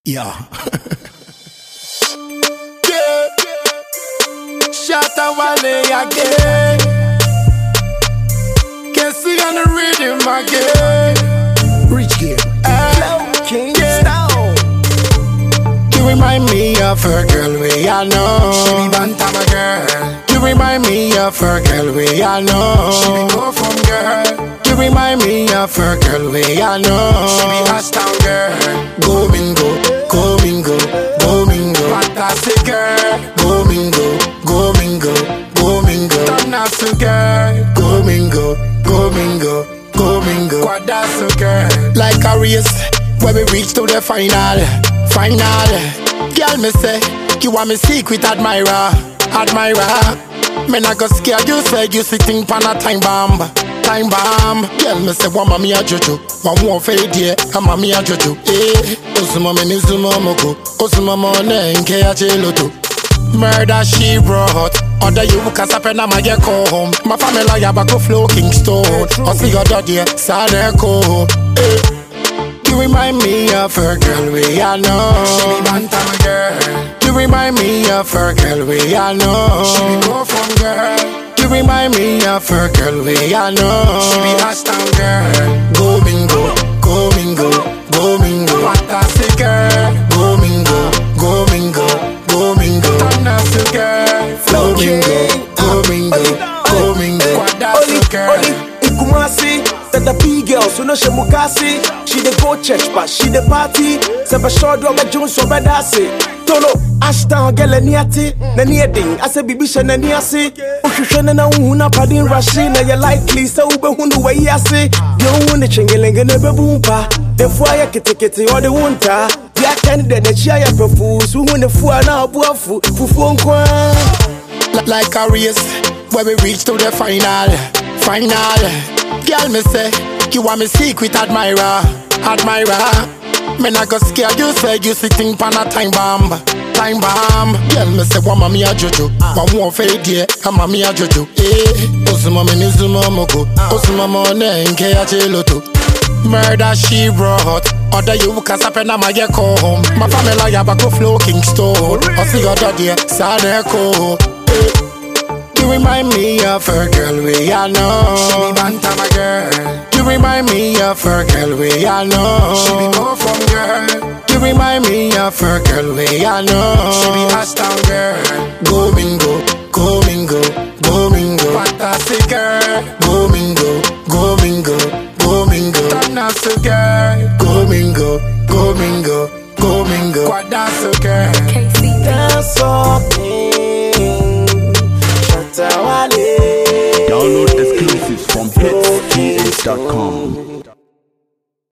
Yeah. Yeah. Shatta Wale again. Can see on the rhythm again. Rich Gear. Kingston. You remind me of her girl, way I know. She be Bantama girl. You remind me of her girl, way I know. She be go from girl. You remind me of her girl, way I know. She be Ashtown girl. Go bingo, go bingo, go bingo. Fantastic girl. Go bingo, go bingo, go bingo. Tanasu girl. Go bingo, go bingo, go bingo. Kwadasu girl. Like a race where we reach to the final. Girl, me say you want me secret admirer. Me not go scare you, say you sitting pan a time bomb. Girl, me say one mommy a jojo, one more fade yeah, a mommy a jojo. Osuma me nizuma moko, osuma mo ne nke a cheloto. Murder she brought, other you kasapena ma get home. My family ya back flow Kingston, or see your dad yeah, Sadeko. You remind me of her girl, way I know. She be Bantama girl. You remind me of her girl, way I know. She be go from girl. You remind me of her girl, way I know. She be Ashtown girl. Go bingo, go bingo, go bingo. Fantastic girl. Go bingo, go bingo, go bingo. Tanasu girl. Go bingo, go bingo, go bingo. Kwadasu girl. Ikumasi, that the P girl, so no she mukasi. She dey go church, but she dey party. Seba short rubber Jones so bad Tolo, Ashtown girl niati, na nieding. I say bibi she na niasi. Ushushe na una padin rashi na ya likely so ube hunu wa yasi. Yo une chengelenge nebe bumpa. The fire kete or the winter. Ya candidate the chia ya profuse. Une fua na buafu, fufu nkwa. Like a race where we reach to the final. Girl, me say you want me secret admirer. Me not go scare you, say you sitting pan a time bomb. Girl, me say one mommy a jojo, one more fade yeah, a mommy a jojo. Osuma me nizuma moko, osuma mo ne nke a cheloto. Murder she brought, other you kasapena ma get home. My family ya back flow Kingston, or see your dad yeah, Sadeko. You remind me of her girl, way I know. She be Bantama girl. You remind me of her girl, way I know. She be go from girl. You remind me of her girl, way I know. She be Ashtown girl. Go bingo, go bingo, go bingo. Fantastic girl. Go bingo, go bingo, go bingo. Tanasu girl. Go bingo, go bingo, go bingo. Kwadasu girl. That's all. Download exclusives from hitsgh.com.